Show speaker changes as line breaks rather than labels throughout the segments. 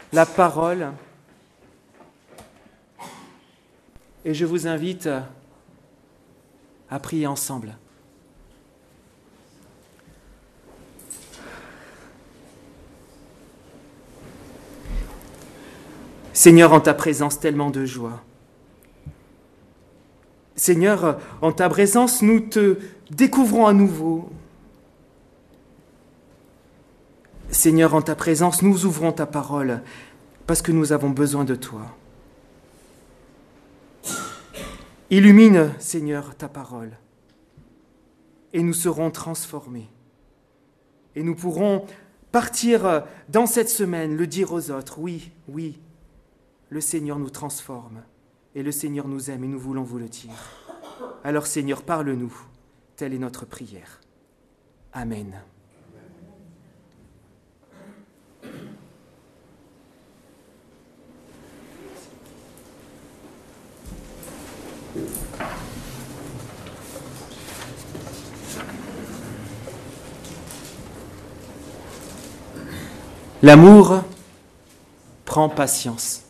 la parole et je vous invite à prier ensemble. Seigneur, en ta présence, tellement de joie. Seigneur, en ta présence, nous te découvrons à nouveau. Seigneur, en ta présence, nous ouvrons ta parole parce que nous avons besoin de toi. Illumine, Seigneur, ta parole et nous serons transformés. Et nous pourrons partir dans cette semaine, le dire aux autres, oui, oui, le Seigneur nous transforme et le Seigneur nous aime et nous voulons vous le dire. Alors Seigneur, parle-nous, telle est notre prière. Amen. L'amour prend patience.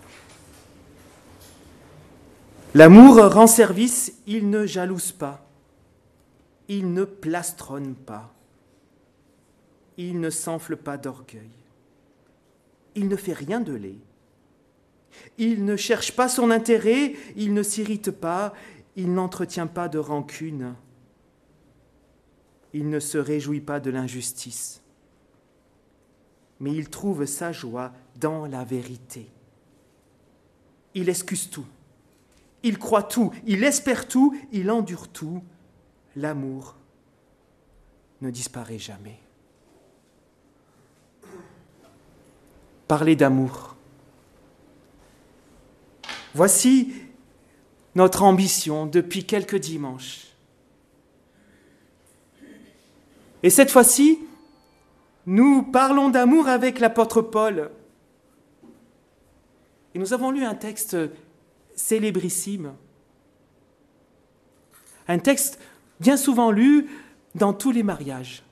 L'amour rend service, il ne jalouse pas, il ne plastronne pas, il ne s'enfle pas d'orgueil, il ne fait rien de laid, il ne cherche pas son intérêt, il ne s'irrite pas, il n'entretient pas de rancune, il ne se réjouit pas de l'injustice, mais il trouve sa joie dans la vérité. Il excuse tout. Il croit tout, il espère tout, il endure tout. L'amour ne disparaît jamais. Parler d'amour. Voici notre ambition depuis quelques dimanches. Et cette fois-ci, nous parlons d'amour avec l'apôtre Paul. Et nous avons lu un texte célébrissime. Un texte bien souvent lu dans tous les mariages.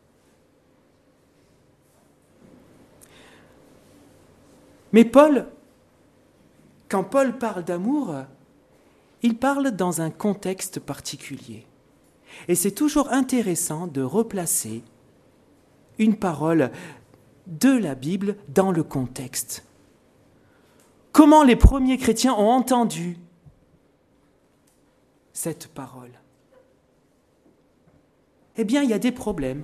Mais Paul, quand Paul parle d'amour, il parle dans un contexte particulier. Et c'est toujours intéressant de replacer une parole de la Bible dans le contexte. Comment les premiers chrétiens ont entendu cette parole? Eh bien, il y a des problèmes.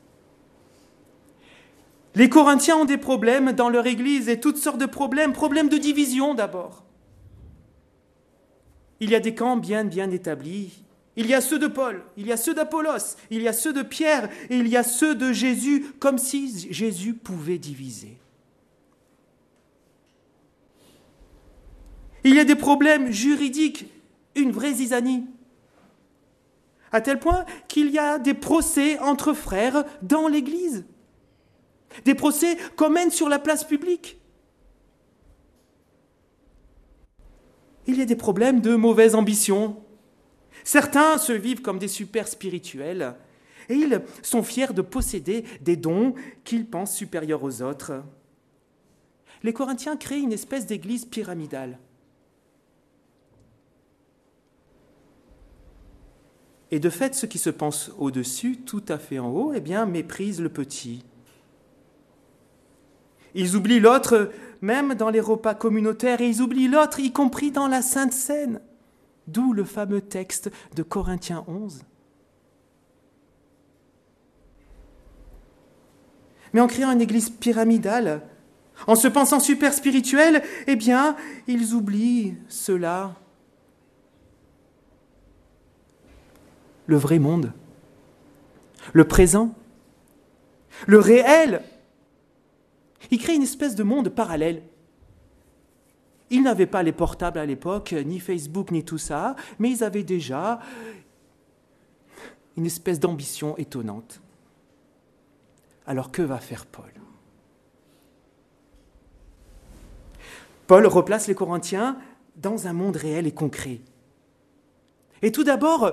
Les Corinthiens ont des problèmes dans leur Église et toutes sortes de problèmes de division d'abord. Il y a des camps bien établis. Il y a ceux de Paul, il y a ceux d'Apollos, il y a ceux de Pierre et il y a ceux de Jésus, comme si Jésus pouvait diviser. Il y a des problèmes juridiques, une vraie zizanie, à tel point qu'il y a des procès entre frères dans l'Église, des procès qu'on mène sur la place publique. Il y a des problèmes de mauvaise ambition. Certains se vivent comme des super spirituels et ils sont fiers de posséder des dons qu'ils pensent supérieurs aux autres. Les Corinthiens créent une espèce d'église pyramidale. Et de fait, ceux qui se pensent au-dessus, tout à fait en haut, eh bien, méprisent le petit. Ils oublient l'autre, même dans les repas communautaires, et ils oublient l'autre, y compris dans la Sainte Seine. D'où le fameux texte de Corinthiens 11. Mais en créant une église pyramidale, en se pensant super spirituel, eh bien, ils oublient cela. Le vrai monde, le présent, le réel. Ils créent une espèce de monde parallèle. Ils n'avaient pas les portables à l'époque, ni Facebook, ni tout ça, mais ils avaient déjà une espèce d'ambition étonnante. Alors que va faire Paul? Paul replace les Corinthiens dans un monde réel et concret. Et tout d'abord,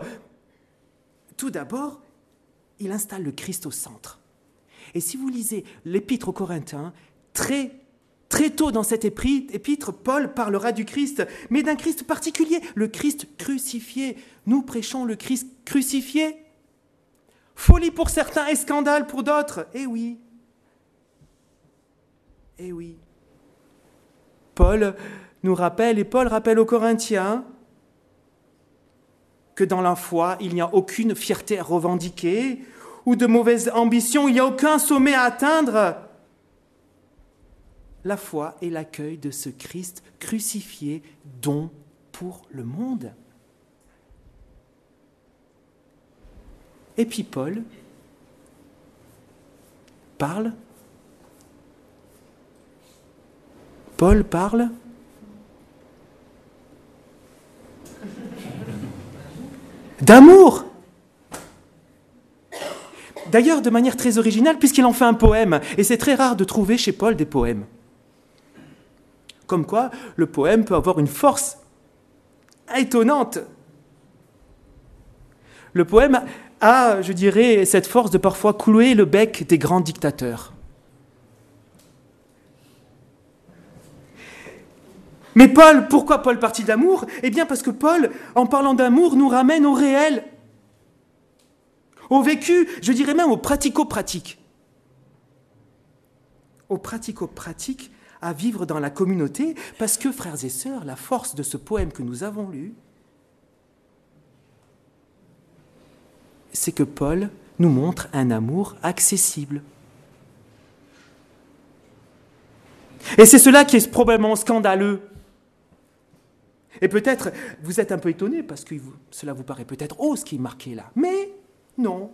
il installe le Christ au centre. Et si vous lisez l'Épître aux Corinthiens, très Très tôt dans cette épître, Paul parlera du Christ, mais d'un Christ particulier, le Christ crucifié. Nous prêchons le Christ crucifié. Folie pour certains et scandale pour d'autres. Eh oui. Eh oui. Paul nous rappelle, et Paul rappelle aux Corinthiens, que dans la foi, il n'y a aucune fierté à revendiquer ou de mauvaise ambition, il n'y a aucun sommet à atteindre. La foi est l'accueil de ce Christ crucifié, don pour le monde. Et puis Paul parle d'amour. D'ailleurs, de manière très originale, puisqu'il en fait un poème. Et c'est très rare de trouver chez Paul des poèmes. Comme quoi, le poème peut avoir une force étonnante. Le poème a, je dirais, cette force de parfois clouer le bec des grands dictateurs. Mais Paul, pourquoi Paul partit d'amour ? Eh bien parce que Paul, en parlant d'amour, nous ramène au réel, au vécu, je dirais même au pratico-pratique. Au pratico-pratique à vivre dans la communauté, parce que, frères et sœurs, la force de ce poème que nous avons lu, c'est que Paul nous montre un amour accessible. Et c'est cela qui est probablement scandaleux. Et peut-être, vous êtes un peu étonnés parce que cela vous paraît peut-être ce qui est marqué là. Mais non.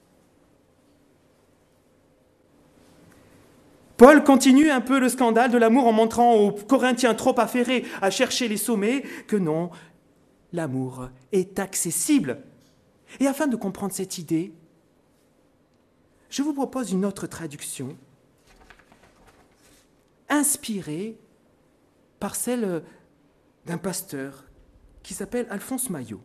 Paul continue un peu le scandale de l'amour en montrant aux Corinthiens trop affairés à chercher les sommets que non, l'amour est accessible. Et afin de comprendre cette idée, je vous propose une autre traduction inspirée par celle d'un pasteur qui s'appelle Alphonse Maillot.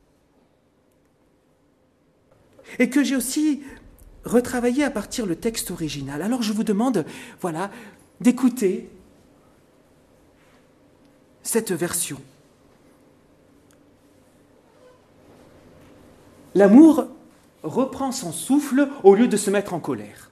Et que j'ai aussi retravaillé à partir du texte original. Alors je vous demande, d'écouter cette version. L'amour reprend son souffle au lieu de se mettre en colère.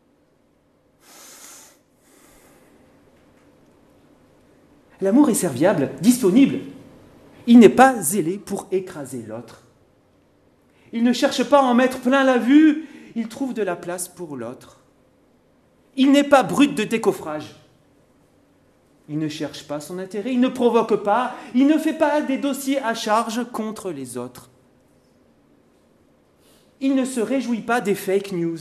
L'amour est serviable, disponible. Il n'est pas zélé pour écraser l'autre. Il ne cherche pas à en mettre plein la vue, il trouve de la place pour l'autre. Il n'est pas brut de décoffrage. Il ne cherche pas son intérêt, il ne provoque pas, il ne fait pas des dossiers à charge contre les autres. Il ne se réjouit pas des fake news.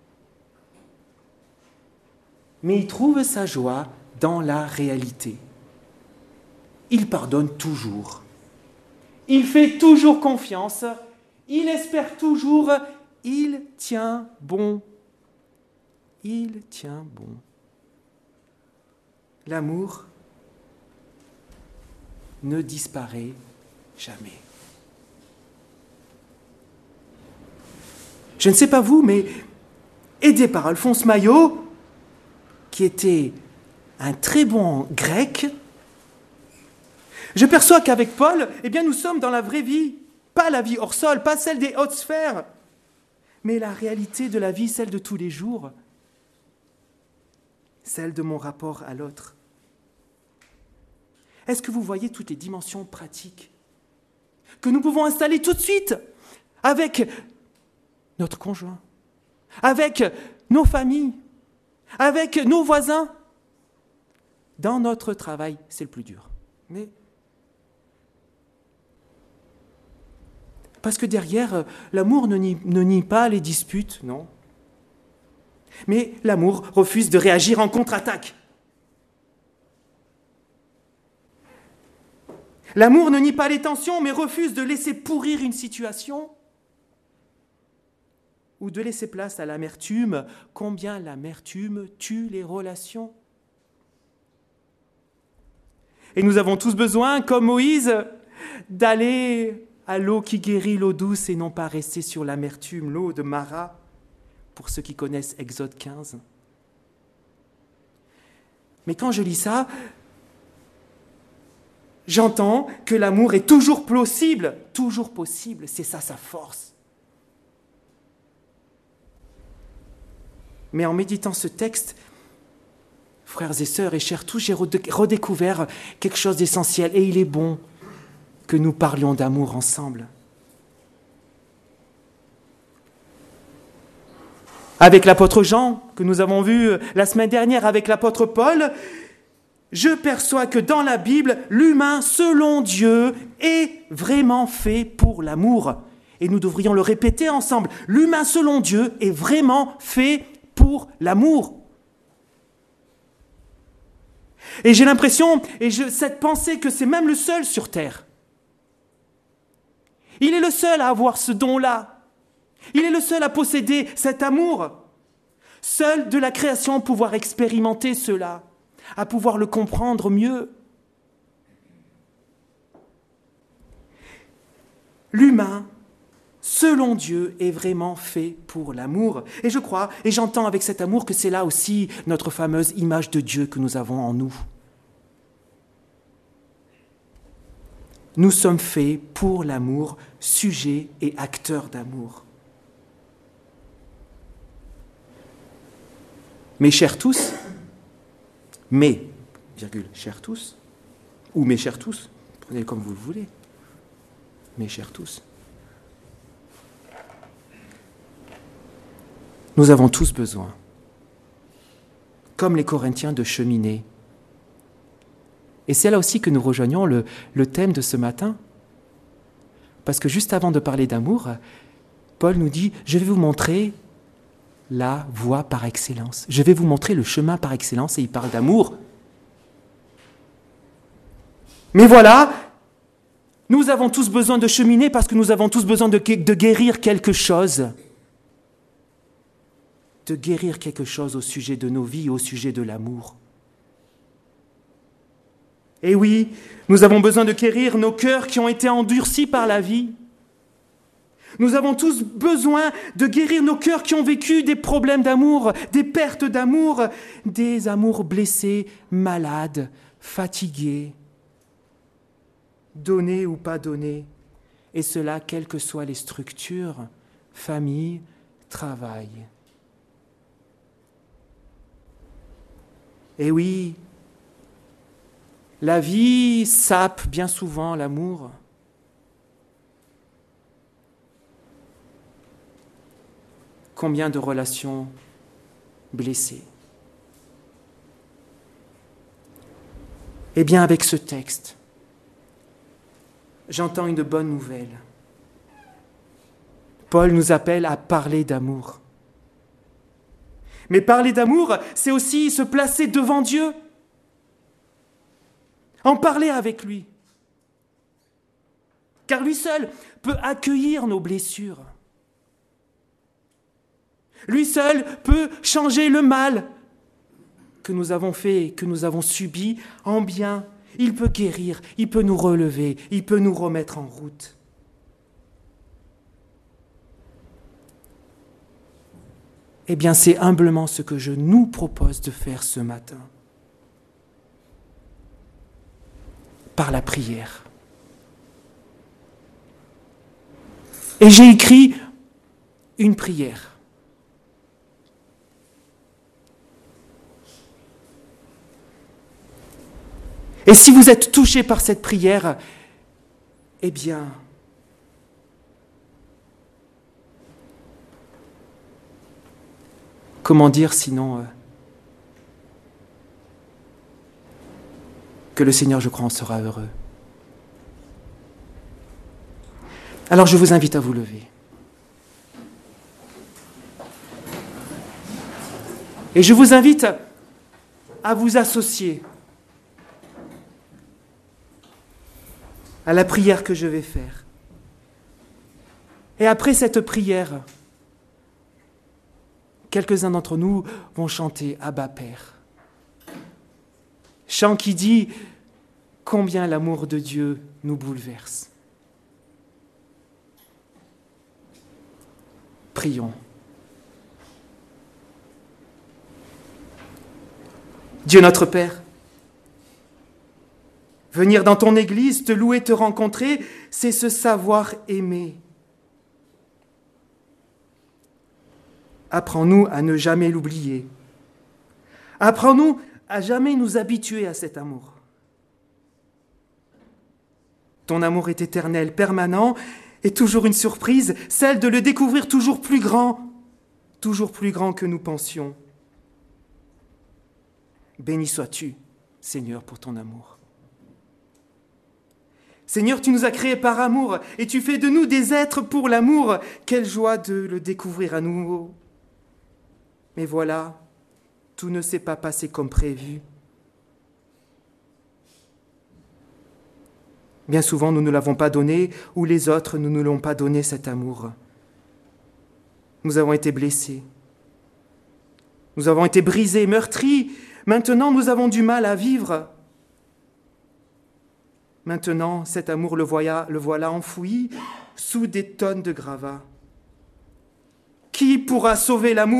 Mais il trouve sa joie dans la réalité. Il pardonne toujours. Il fait toujours confiance. Il espère toujours. Il tient bon. Il tient bon. L'amour ne disparaît jamais. Je ne sais pas vous, mais aidé par Alphonse Maillot, qui était un très bon grec, je perçois qu'avec Paul, nous sommes dans la vraie vie, pas la vie hors sol, pas celle des hautes sphères, mais la réalité de la vie, celle de tous les jours, celle de mon rapport à l'autre. Est-ce que vous voyez toutes les dimensions pratiques que nous pouvons installer tout de suite avec notre conjoint, avec nos familles, avec nos voisins. Dans notre travail, c'est le plus dur. Mais parce que derrière, l'amour ne nie pas les disputes, non. Mais l'amour refuse de réagir en contre-attaque. L'amour ne nie pas les tensions, mais refuse de laisser pourrir une situation ou de laisser place à l'amertume. Combien l'amertume tue les relations. Et nous avons tous besoin, comme Moïse, d'aller à l'eau qui guérit, l'eau douce, et non pas rester sur l'amertume, l'eau de Mara, pour ceux qui connaissent Exode 15. Mais quand je lis ça, j'entends que l'amour est toujours possible, c'est ça sa force. Mais en méditant ce texte, frères et sœurs et chers tous, j'ai redécouvert quelque chose d'essentiel et il est bon que nous parlions d'amour ensemble. Avec l'apôtre Jean, que nous avons vu la semaine dernière avec l'apôtre Paul, je perçois que dans la Bible, l'humain selon Dieu est vraiment fait pour l'amour. Et nous devrions le répéter ensemble. L'humain selon Dieu est vraiment fait pour l'amour. Et j'ai l'impression, cette pensée que c'est même le seul sur terre. Il est le seul à avoir ce don-là. Il est le seul à posséder cet amour. Seul de la création pouvoir expérimenter cela, à pouvoir le comprendre mieux. L'humain, selon Dieu, est vraiment fait pour l'amour. Et je crois, et j'entends avec cet amour que c'est là aussi notre fameuse image de Dieu que nous avons en nous. Nous sommes faits pour l'amour, sujets et acteurs d'amour. Mes chers tous, chers tous, ou mes chers tous, prenez-le comme vous le voulez, mes chers tous. Nous avons tous besoin, comme les Corinthiens, de cheminer. Et c'est là aussi que nous rejoignons le thème de ce matin. Parce que juste avant de parler d'amour, Paul nous dit « Je vais vous montrer la voie par excellence. Je vais vous montrer le chemin par excellence. » Et il parle d'amour. Mais voilà, nous avons tous besoin de cheminer parce que nous avons tous besoin de guérir quelque chose. De guérir quelque chose au sujet de nos vies, au sujet de l'amour. Et oui, nous avons besoin de guérir nos cœurs qui ont été endurcis par la vie. Nous avons tous besoin de guérir nos cœurs qui ont vécu des problèmes d'amour, des pertes d'amour, des amours blessés, malades, fatigués, donnés ou pas donnés. Et cela, quelles que soient les structures, famille, travail. Et oui, la vie sape bien souvent l'amour. Combien de relations blessées. Eh bien, avec ce texte, j'entends une bonne nouvelle. Paul nous appelle à parler d'amour. Mais parler d'amour, c'est aussi se placer devant Dieu. En parler avec lui. Car lui seul peut accueillir nos blessures. Lui seul peut changer le mal que nous avons fait, que nous avons subi en bien. Il peut guérir, il peut nous relever, il peut nous remettre en route. Eh bien, c'est humblement ce que je nous propose de faire ce matin. Par la prière. Et j'ai écrit une prière. Et si vous êtes touché par cette prière, eh bien, comment dire sinon que le Seigneur, je crois, en sera heureux. Alors je vous invite à vous lever. Et je vous invite à vous associer à la prière que je vais faire. Et après cette prière, quelques-uns d'entre nous vont chanter Abba Père. Chant qui dit combien l'amour de Dieu nous bouleverse. Prions. Dieu notre Père, venir dans ton Église, te louer, te rencontrer, c'est se savoir aimer. Apprends-nous à ne jamais l'oublier. Apprends-nous à jamais nous habituer à cet amour. Ton amour est éternel, permanent, et toujours une surprise, celle de le découvrir toujours plus grand que nous pensions. Béni sois-tu, Seigneur, pour ton amour. Seigneur, tu nous as créés par amour, et tu fais de nous des êtres pour l'amour. Quelle joie de le découvrir à nouveau. Mais voilà, tout ne s'est pas passé comme prévu. Bien souvent, nous ne l'avons pas donné, ou les autres ne nous l'ont pas donné, cet amour. Nous avons été blessés. Nous avons été brisés, meurtris. Maintenant, nous avons du mal à vivre. Maintenant, cet amour, le voilà enfoui sous des tonnes de gravats. Qui pourra sauver l'amour ?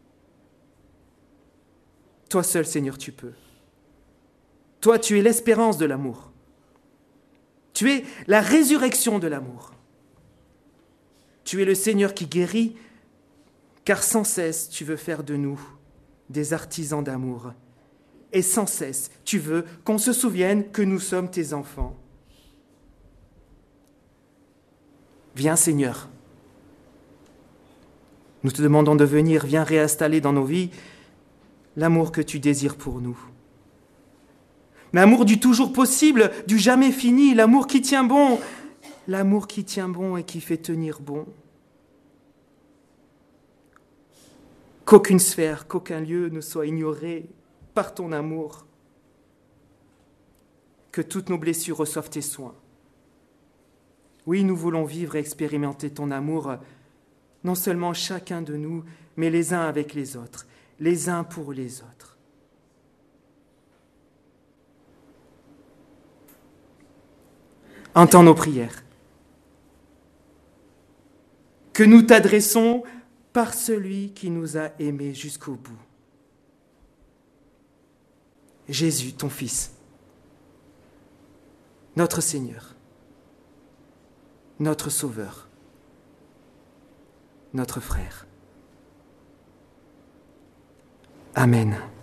Toi seul, Seigneur, tu peux. Toi, tu es l'espérance de l'amour. Tu es la résurrection de l'amour. Tu es le Seigneur qui guérit, car sans cesse, tu veux faire de nous des artisans d'amour. Et sans cesse, tu veux qu'on se souvienne que nous sommes tes enfants. Viens, Seigneur. Nous te demandons de venir, viens réinstaller dans nos vies l'amour que tu désires pour nous. L'amour du toujours possible, du jamais fini, l'amour qui tient bon et qui fait tenir bon. Qu'aucune sphère, qu'aucun lieu ne soit ignoré par ton amour. Que toutes nos blessures reçoivent tes soins. Oui, nous voulons vivre et expérimenter ton amour, non seulement chacun de nous, mais les uns avec les autres, les uns pour les autres. Entends nos prières. Que nous t'adressons par celui qui nous a aimés jusqu'au bout. Jésus, ton Fils, notre Seigneur, notre Sauveur, notre Frère. Amen.